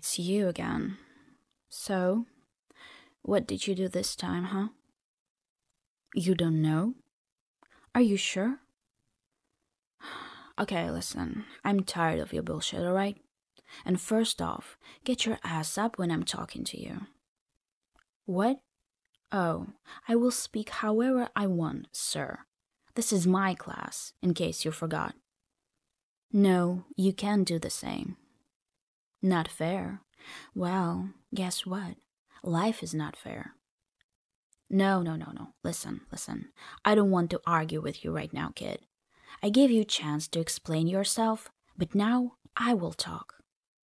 it's you again. So, what did you do this time, huh? You don't know? Are you sure? Okay, listen, I'm tired of your bullshit, alright? And first off, get your ass up when I'm talking to you. What? Oh, I will speak however I want, sir. This is my class, in case you forgot. No, you can't do the same. Not fair. Well, guess what? Life is not fair. No. Listen. I don't want to argue with you right now, kid. I gave you a chance to explain yourself, but now I will talk.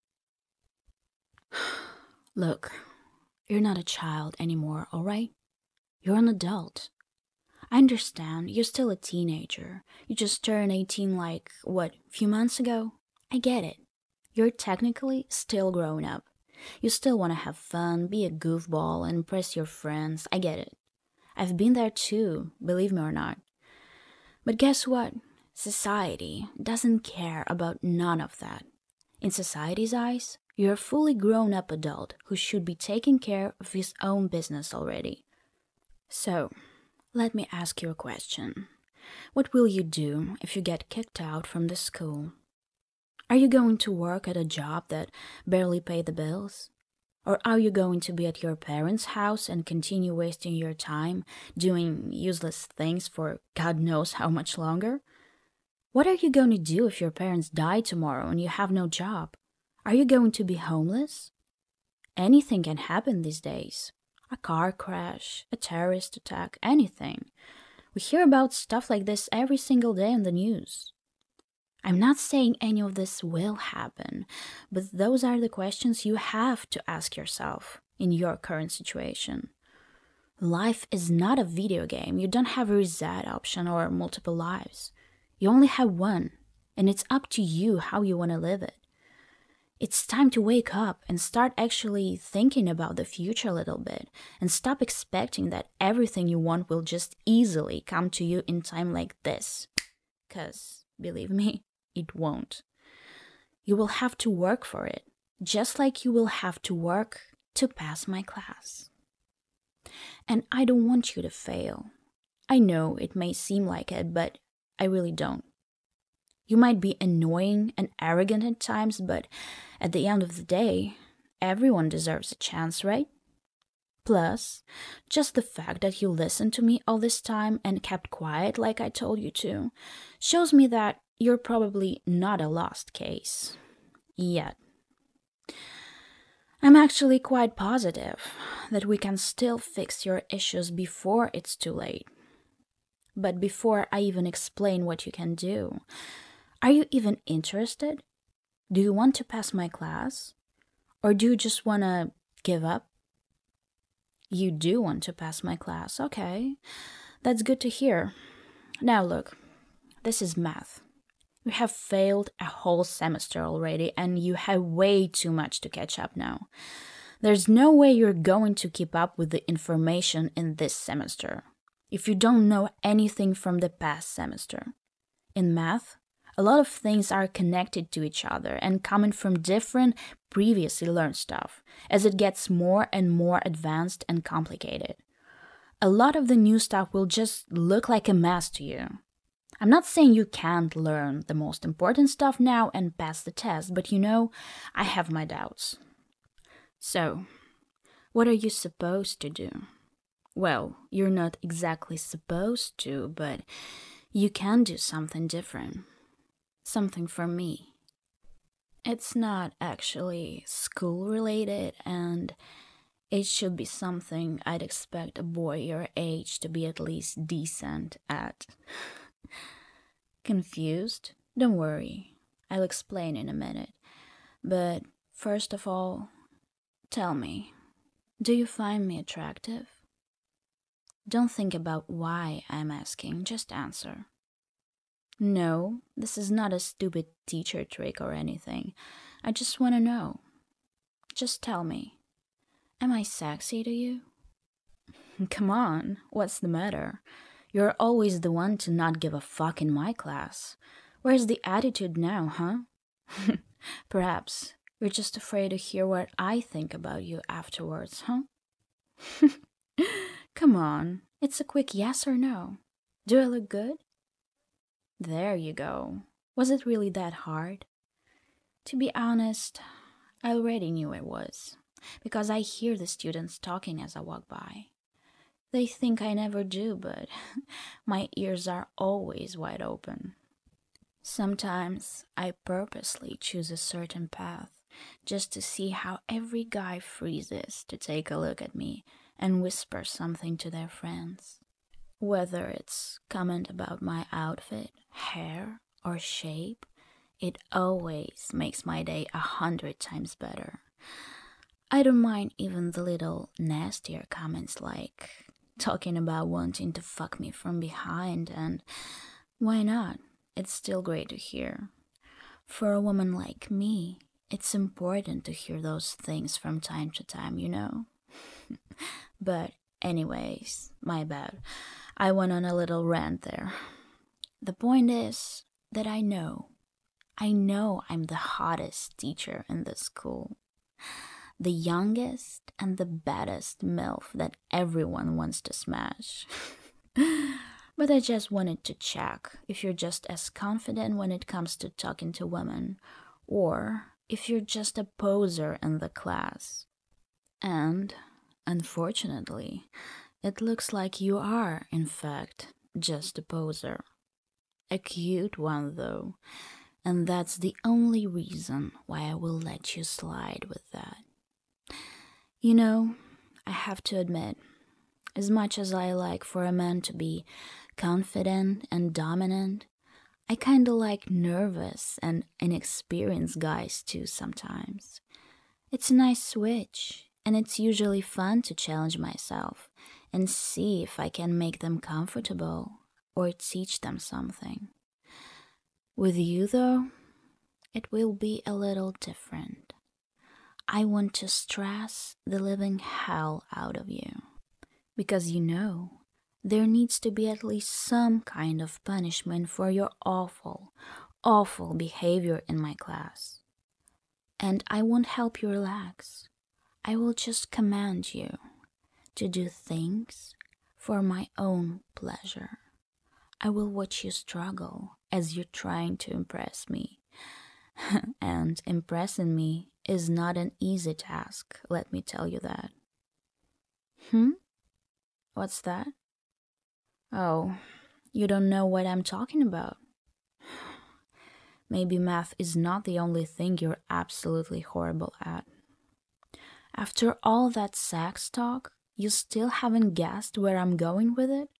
Look, you're not a child anymore, alright? You're an adult. I understand you're still a teenager. You just turned 18 like, what, a few months ago? I get it. You're technically still growing up. You still want to have fun, be a goofball, and impress your friends. I get it. I've been there too, believe me or not. But guess what? Society doesn't care about none of that. In society's eyes, you're a fully grown-up adult who should be taking care of his own business already. So, let me ask you a question. What will you do if you get kicked out from the school? Are you going to work at a job that barely pays the bills? Or are you going to be at your parents' house and continue wasting your time doing useless things for God knows how much longer? What are you going to do if your parents die tomorrow and you have no job? Are you going to be homeless? Anything can happen these days. A car crash, a terrorist attack, anything. We hear about stuff like this every single day in the news. I'm not saying any of this will happen, but those are the questions you have to ask yourself in your current situation. Life is not a video game. You don't have a reset option or multiple lives. You only have one, and it's up to you how you want to live it. It's time to wake up and start actually thinking about the future a little bit and stop expecting that everything you want will just easily come to you in time like this. 'Cause, believe me, it won't. You will have to work for it, just like you will have to work to pass my class. And I don't want you to fail. I know it may seem like it, but I really don't. You might be annoying and arrogant at times, but at the end of the day, everyone deserves a chance, right? Plus, just the fact that you listened to me all this time and kept quiet like I told you to, shows me that you're probably not a lost case. Yet. I'm actually quite positive that we can still fix your issues before it's too late. But before I even explain what you can do, are you even interested? Do you want to pass my class? Or do you just want to give up? You do want to pass my class, okay. That's good to hear. Now look, this is math. You have failed a whole semester already, and you have way too much to catch up now. There's no way you're going to keep up with the information in this semester if you don't know anything from the past semester. In math, a lot of things are connected to each other and coming from different previously learned stuff as it gets more and more advanced and complicated. A lot of the new stuff will just look like a mess to you. I'm not saying you can't learn the most important stuff now and pass the test, but I have my doubts. So, what are you supposed to do? Well, you're not exactly supposed to, but you can do something different. Something for me. It's not actually school-related, and it should be something I'd expect a boy your age to be at least decent at. Confused? Don't worry. I'll explain in a minute. But first of all, tell me, do you find me attractive? Don't think about why I'm asking, just answer. No, this is not a stupid teacher trick or anything. I just want to know. Just tell me, am I sexy to you? Come on, what's the matter? You're always the one to not give a fuck in my class. Where's the attitude now, huh? Perhaps You're just afraid to hear what I think about you afterwards, huh? Come on, it's a quick yes or no. Do I look good? There you go. Was it really that hard? To be honest, I already knew it was, because I hear the students talking as I walk by. They think I never do, but my ears are always wide open. Sometimes I purposely choose a certain path just to see how every guy freezes to take a look at me and whisper something to their friends. Whether it's comment about my outfit, hair, or shape, it always makes my day 100 times better. I don't mind even the little nastier comments like talking about wanting to fuck me from behind, and why not? It's still great to hear. For a woman like me, it's important to hear those things from time to time, you know? But, anyways, my bad. I went on a little rant there. The point is that I know I'm the hottest teacher in this school. The youngest and the baddest MILF that everyone wants to smash. But I just wanted to check if you're just as confident when it comes to talking to women, or if you're just a poser in the class. And, unfortunately, it looks like you are, in fact, just a poser. A cute one, though, and that's the only reason why I will let you slide with that. You know, I have to admit, as much as I like for a man to be confident and dominant, I kinda like nervous and inexperienced guys too sometimes. It's a nice switch, and it's usually fun to challenge myself and see if I can make them comfortable or teach them something. With you, though, it will be a little different. I want to stress the living hell out of you. Because there needs to be at least some kind of punishment for your awful, awful behavior in my class. And I won't help you relax. I will just command you to do things for my own pleasure. I will watch you struggle as you're trying to impress me. And impressing me is not an easy task, let me tell you that. What's that? Oh, you don't know what I'm talking about. Maybe math is not the only thing you're absolutely horrible at. After all that sex talk, you still haven't guessed where I'm going with it?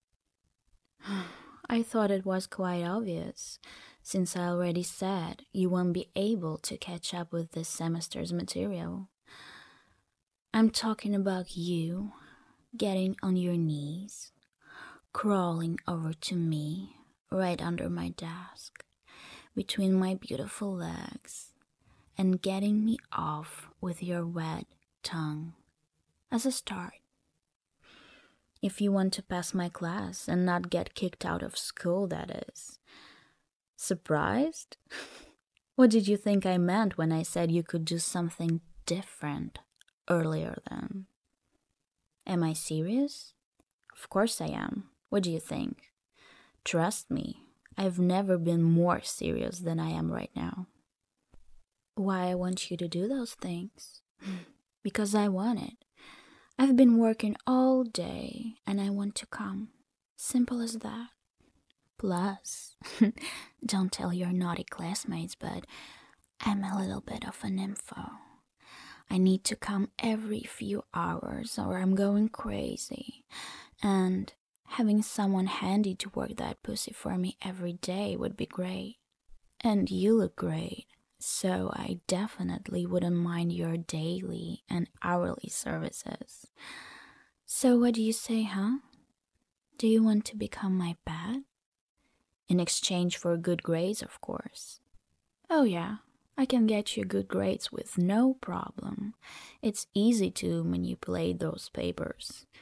I thought it was quite obvious, since I already said you won't be able to catch up with this semester's material. I'm talking about you getting on your knees, crawling over to me right under my desk, between my beautiful legs, and getting me off with your wet tongue as a start. If you want to pass my class and not get kicked out of school, that is. Surprised? What did you think I meant when I said you could do something different earlier then? Am I serious? Of course I am. What do you think? Trust me, I've never been more serious than I am right now. Why I want you to do those things? Because I want it. I've been working all day and I want to come. Simple as that. Plus, don't tell your naughty classmates, but I'm a little bit of an nympho. I need to come every few hours or I'm going crazy. And having someone handy to work that pussy for me every day would be great. And you look great, so I definitely wouldn't mind your daily and hourly services. So what do you say, huh? Do you want to become my pet? In exchange for good grades, of course. Oh yeah, I can get you good grades with no problem. It's easy to manipulate those papers.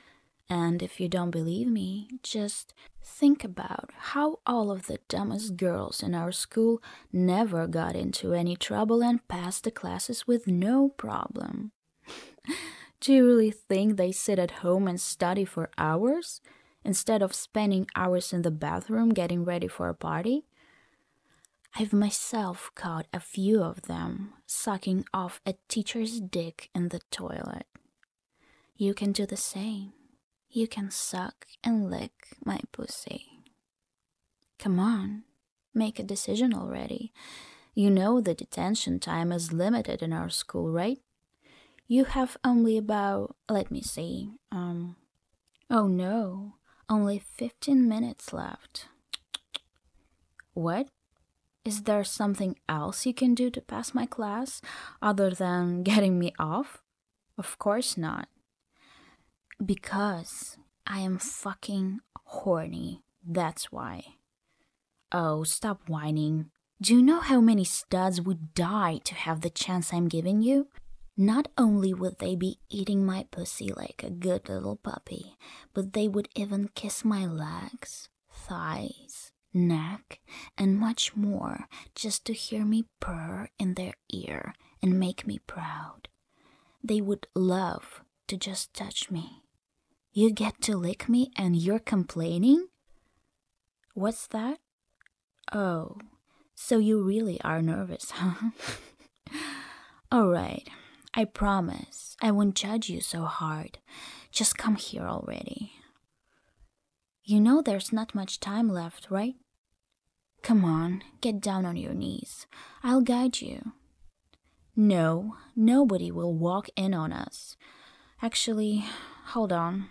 And if you don't believe me, just think about how all of the dumbest girls in our school never got into any trouble and passed the classes with no problem. Do you really think they sit at home and study for hours instead of spending hours in the bathroom getting ready for a party? I've myself caught a few of them sucking off a teacher's dick in the toilet. You can do the same. You can suck and lick my pussy. Come on, make a decision already. You know the detention time is limited in our school, right? You have only about, let me see, oh no, only 15 minutes left. What? Is there something else you can do to pass my class other than getting me off? Of course not. Because I am fucking horny. That's why. Oh, stop whining. Do you know how many studs would die to have the chance I'm giving you? Not only would they be eating my pussy like a good little puppy, but they would even kiss my legs, thighs, neck, and much more just to hear me purr in their ear and make me proud. They would love to just touch me. You get to lick me and you're complaining? What's that? Oh, so you really are nervous, huh? Alright, I promise I won't judge you so hard. Just come here already. You know there's not much time left, right? Come on, get down on your knees. I'll guide you. No, nobody will walk in on us. Actually, hold on.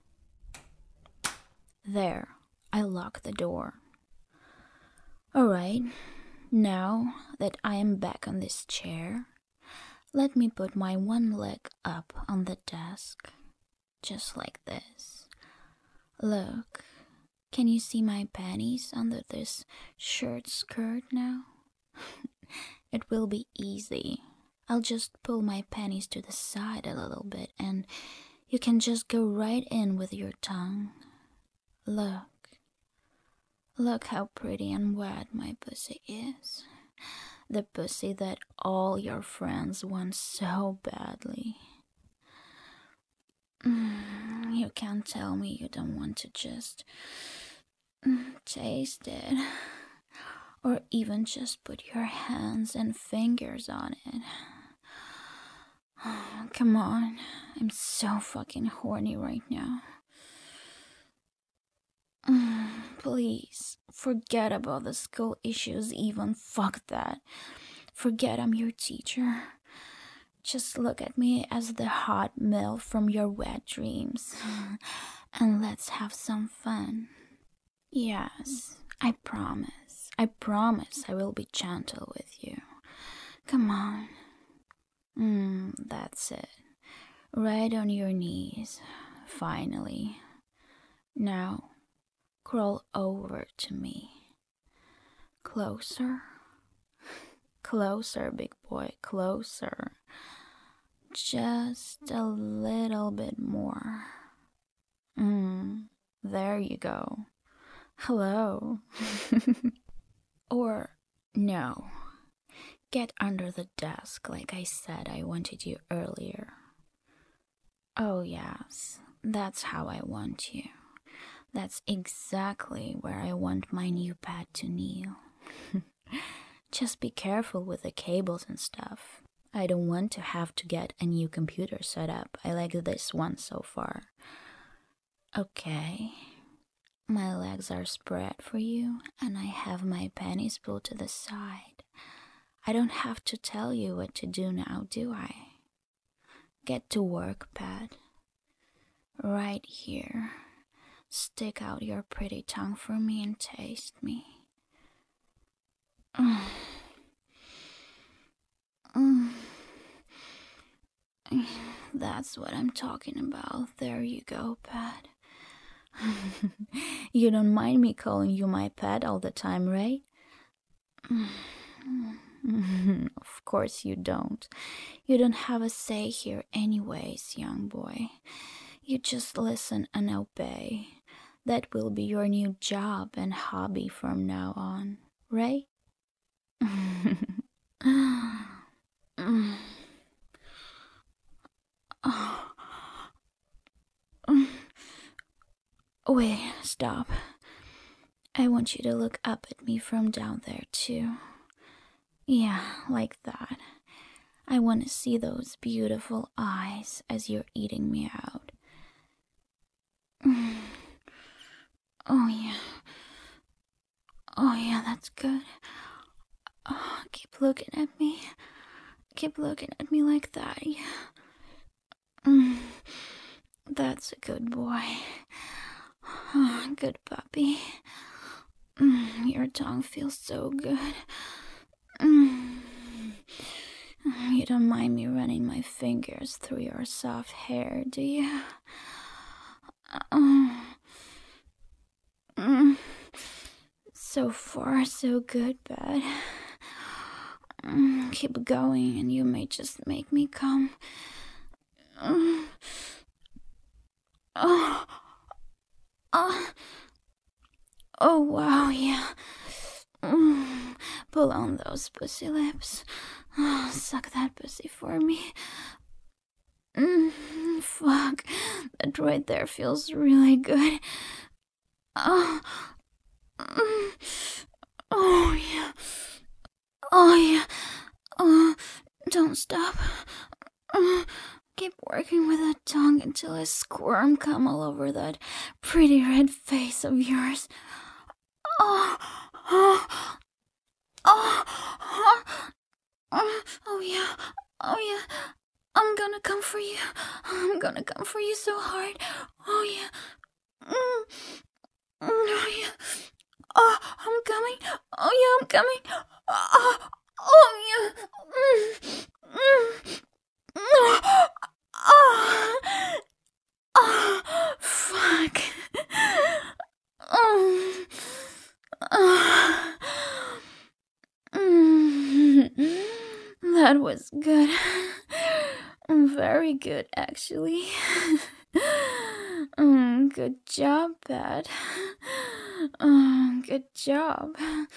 There, I lock the door. Alright, now that I am back on this chair, let me put my one leg up on the desk, just like this. Look, can you see my panties under this shirt skirt now? It will be easy. I'll just pull my panties to the side a little bit and you can just go right in with your tongue. Look how pretty and wet my pussy is. The pussy that all your friends want so badly. You can't tell me you don't want to just taste it. Or even just put your hands and fingers on it. Come on, I'm so fucking horny right now. Please, forget about the school issues even, fuck that. Forget I'm your teacher. Just look at me as the hot MILF from your wet dreams. And let's have some fun. Yes, I promise I will be gentle with you. Come on. That's it. Right on your knees, finally. Now, crawl over to me. Closer. Closer, big boy, closer. Just a little bit more. There you go. Hello. Or, no. Get under the desk like I said I wanted you earlier. Oh yes, that's how I want you. That's exactly where I want my new pet to kneel. Just be careful with the cables and stuff. I don't want to have to get a new computer set up. I like this one so far. Okay. My legs are spread for you, and I have my panties pulled to the side. I don't have to tell you what to do now, do I? Get to work, pet. Right here. Stick out your pretty tongue for me and taste me. That's what I'm talking about. There you go, pet. You don't mind me calling you my pet all the time, right? Of course you don't. You don't have a say here anyways, young boy. You just listen and obey. That will be your new job and hobby from now on, right? Wait, stop. I want you to look up at me from down there, too. Yeah, like that. I want to see those beautiful eyes as you're eating me out. Oh, yeah. Oh, yeah, that's good. Oh, keep looking at me. Keep looking at me like that, yeah. That's a good boy. Good puppy. Your tongue feels so good. You don't mind me running my fingers through your soft hair, do you? So far, so good, bud. Keep going, and you may just make me come. Oh, wow, yeah. Pull on those pussy lips. Suck that pussy for me. Fuck. That right there feels really good. Oh, oh yeah. Oh, yeah. Don't stop. Keep working with that tongue until I squirm come all over that pretty red face of yours. Oh, oh, oh, oh yeah, oh yeah. I'm gonna come for you. I'm gonna come for you so hard. Oh yeah. Oh yeah. Oh, I'm coming. Oh yeah, I'm coming. Oh, oh yeah. Oh, oh, fuck. Oh. That was good. Very good, actually. Good job, Pat. Good job.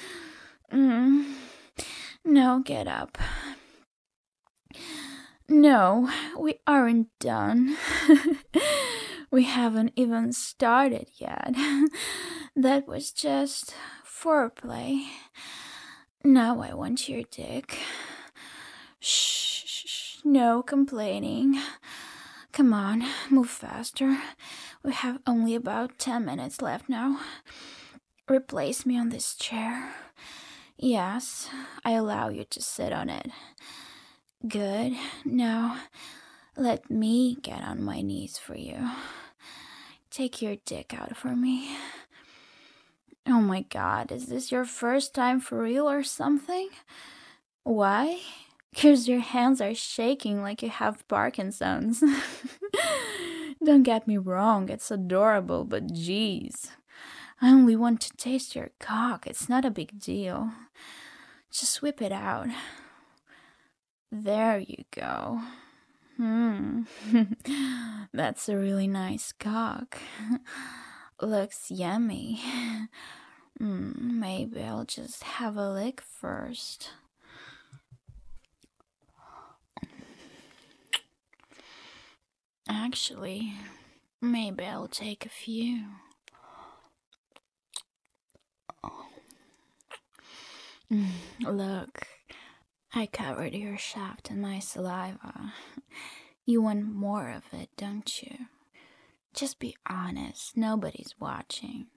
Now get up. No, we aren't done. We haven't even started yet. That was just foreplay. Now I want your dick. Shh, no complaining. Come on, move faster. We have only about 10 minutes left now. Replace me on this chair. Yes, I allow you to sit on it. Good. Now, let me get on my knees for you. Take your dick out for me. Oh my god, is this your first time for real or something? Why? Because your hands are shaking like you have Parkinson's. Don't get me wrong, it's adorable, but geez. I only want to taste your cock, it's not a big deal. Just whip it out. There you go. That's a really nice cock. Looks yummy. Maybe I'll just have a lick first. Actually, maybe I'll take a few. Look, I covered your shaft in my saliva. You want more of it, don't you? Just be honest, nobody's watching.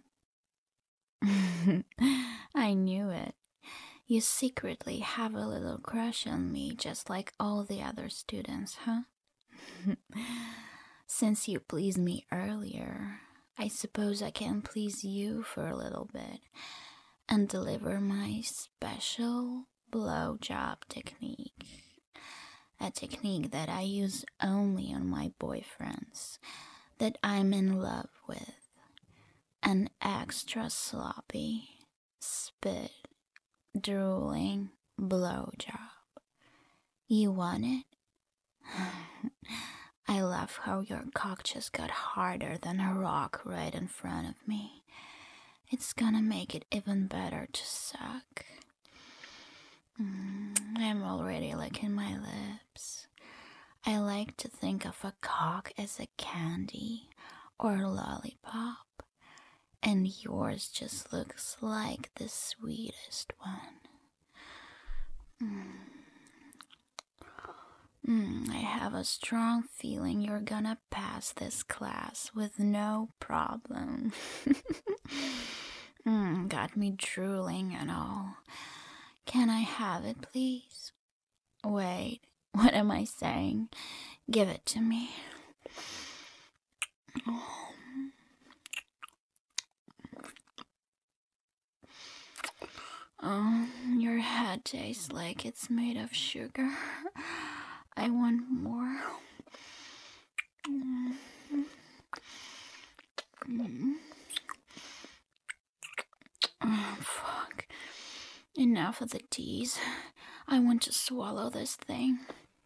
I knew it. You secretly have a little crush on me, just like all the other students, huh? Since you pleased me earlier, I suppose I can please you for a little bit and deliver my special blowjob technique. A technique that I use only on my boyfriends that I'm in love with. An extra sloppy, spit, drooling blowjob. You want it? I love how your cock just got harder than a rock right in front of me. It's gonna make it even better to suck. I'm already licking my lips. I like to think of a cock as a candy or a lollipop, and yours just looks like the sweetest one. I have a strong feeling you're gonna pass this class with no problem. Got me drooling and all. Can I have it, please? Wait, what am I saying? Give it to me. Oh, your head tastes like it's made of sugar. I want more. Oh, fuck. Enough of the tease. I want to swallow this thing.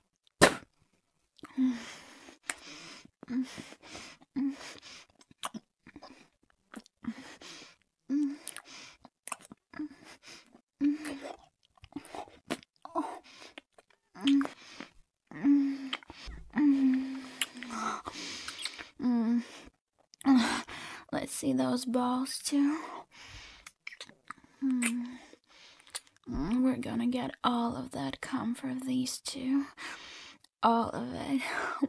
Let's see those balls too. We're gonna get all of that cum for these two. All of it.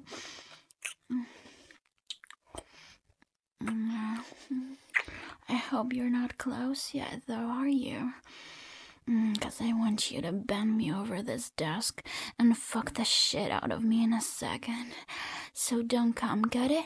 I hope you're not close yet, though, are you? 'Cause I want you to bend me over this desk and fuck the shit out of me in a second. So don't come, get it?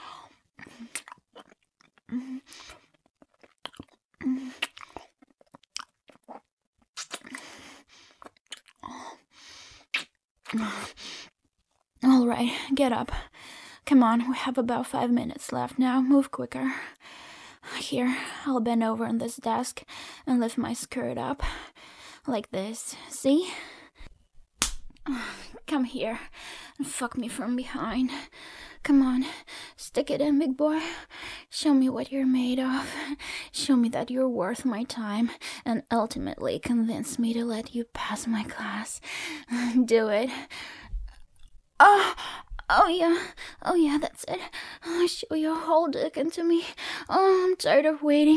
All right, get up. Come on, we have about 5 minutes left now. Move quicker. Here, I'll bend over on this desk and lift my skirt up. Like this. See? Come here and fuck me from behind. Come on, stick it in, big boy. Show me what you're made of. Show me that you're worth my time, and ultimately convince me to let you pass my class. Do it. Oh yeah, that's it. Show your whole dick into me. Oh, I'm tired of waiting.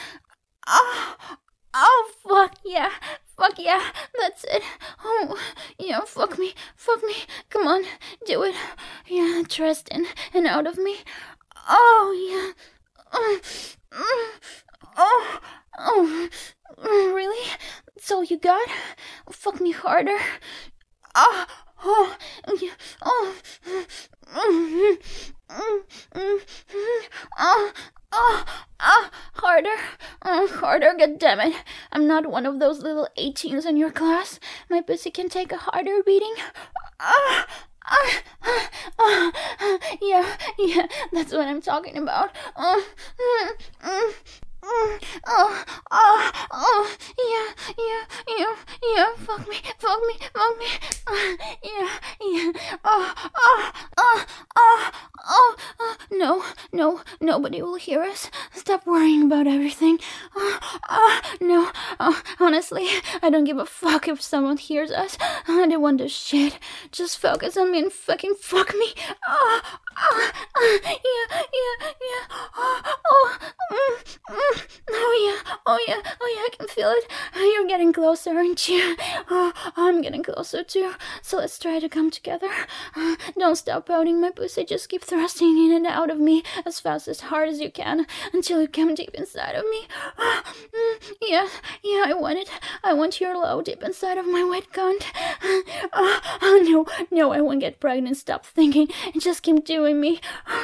Fuck yeah, that's it. Oh, yeah, fuck me, come on, do it. Yeah, trust in and out of me. Oh, yeah. Oh, really? That's all you got? Fuck me harder. Harder, goddammit. I'm not one of those little 18s in your class. My pussy can take a harder beating. Yeah, that's what I'm talking about. Yeah, fuck me. No, nobody will hear us. Stop worrying about everything. No, honestly, I don't give a fuck if someone hears us. I don't want this shit. Just focus on me and fucking fuck me. Oh yeah, I can feel it. You're getting closer, aren't you? I'm getting closer too. So let's try to come together. Don't stop pouting my pussy. Just keep thrusting in and out of me as fast as hard as you can until you come deep inside of me. Yeah, I want it. I want your load deep inside of my wet cunt. No, I won't get pregnant. Stop thinking and just keep doing me.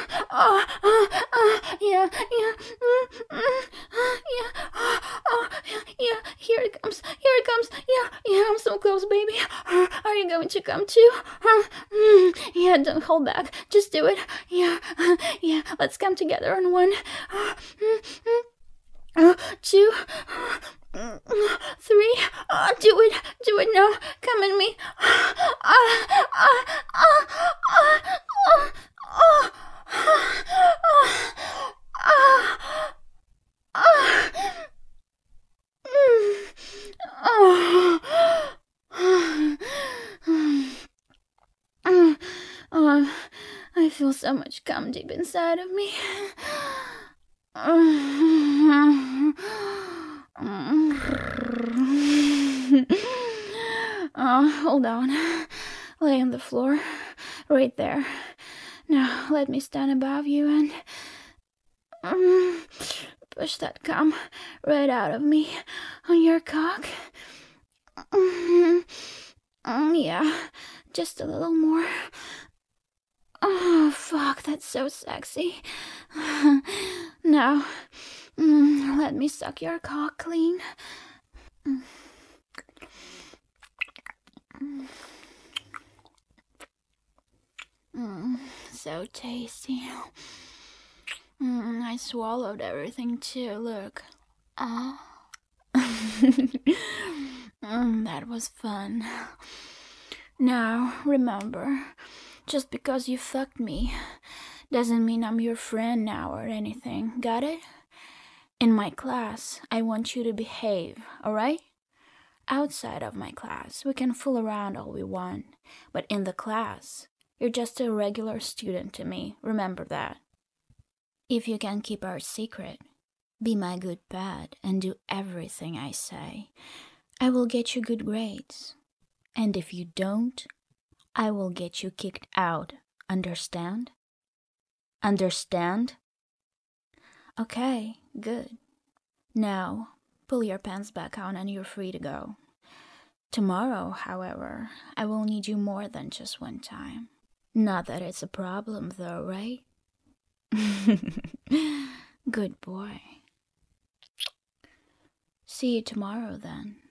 Yeah, here it comes. Yeah, I'm so close, baby. Are you going to come too? Yeah, don't hold back. Just do it. Yeah, let's come together on 1, 2, 3. Do it now. Come in me. Oh, I feel so much cum deep inside of me. Hold on. Lay on the floor. Right there. Now let me stand above you and push that cum right out of me on your cock. Yeah, just a little more. Oh, fuck, that's so sexy. Now, let me suck your cock clean. So tasty. I swallowed everything too, look. That was fun. Now, remember, just because you fucked me doesn't mean I'm your friend now or anything, got it? In my class, I want you to behave, alright? Outside of my class, we can fool around all we want, but in the class, you're just a regular student to me, remember that. If you can keep our secret, be my good pet and do everything I say, I will get you good grades. And if you don't, I will get you kicked out, understand? Understand? Okay, good. Now, pull your pants back on and you're free to go. Tomorrow, however, I will need you more than just one time. Not that it's a problem though, right? Good boy. See you tomorrow then.